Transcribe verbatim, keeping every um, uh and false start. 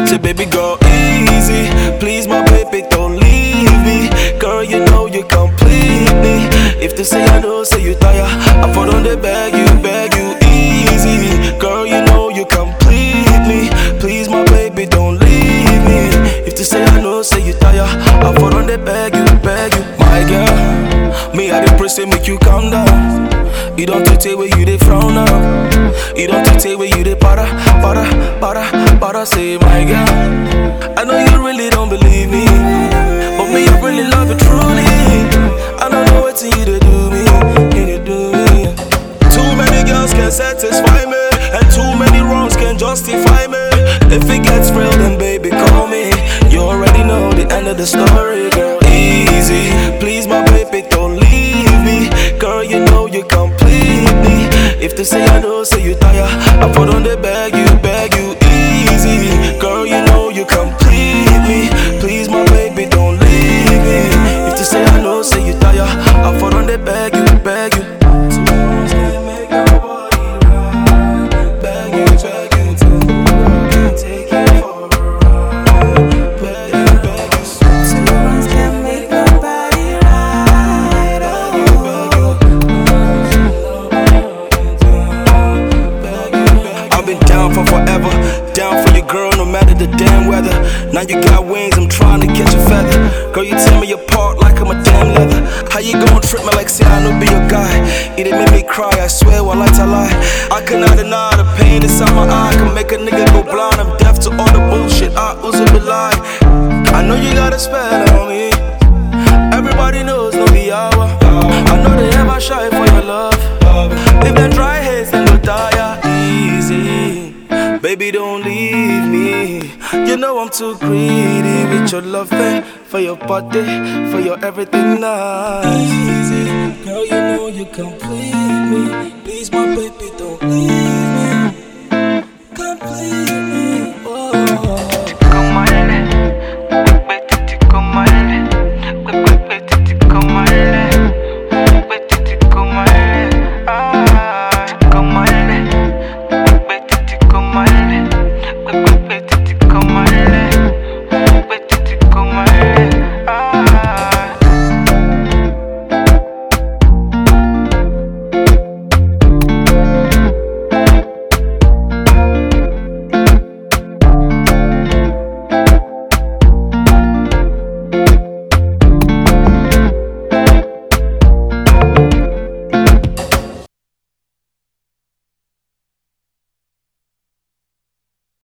Say baby girl, easy. Please my baby, don't leave me. Girl, you know you complete me. If they say I know, say you tire, I put on the beg you, beg you, easy. Girl, you know you complete me. Please my baby, don't leave me. If they say I know, say you tire, I put on the beg you, beg you. My girl, me I dey pray say make you calm down. You don't take where you dey frown now. You don't take where you dey para, para, para, para. Say my girl, I know you really don't believe me, but me I really love you truly. I don't know what you to do me, you to do me. Too many girls can satisfy me, and too many wrongs can justify me. If it gets real, then baby call me. You already know the end of the story, girl. Easy, please my baby, don't leave me. Girl, you know you complete me. If they say I know, say you tire, I put on the bag you, bag you, easy. Girl, you know you complete me. Please my baby, don't leave me. If they say I know, say you tire, I put on the bag you, bag you. Two wrongs can't make your body right. Bag you, bag you, two wrongs can't take you for a ride. Bag you, bag you. Two wrongs can't make your body right. I've been down for forever, down for your girl, no matter the damn weather. Now you got wings, I'm trying to catch a feather. Girl, you tear me apart like I'm a damn leather. How you gon' trip me like say I know be your guy? It done make me cry, I swear, while I tell lie. I cannot deny the pain inside my eye. Can make a nigga go blind, I'm deaf to all the bullshit I ooze a lie. I know you got a spell on me. Everybody knows no be hour. I know they ever shy for your love. If them dry heads, then go tire easy. Baby, don't leave me. You know I'm too greedy with your loving, for your body, for your everything nice. Easy, girl, you know you complete me. Please, my baby, don't leave me.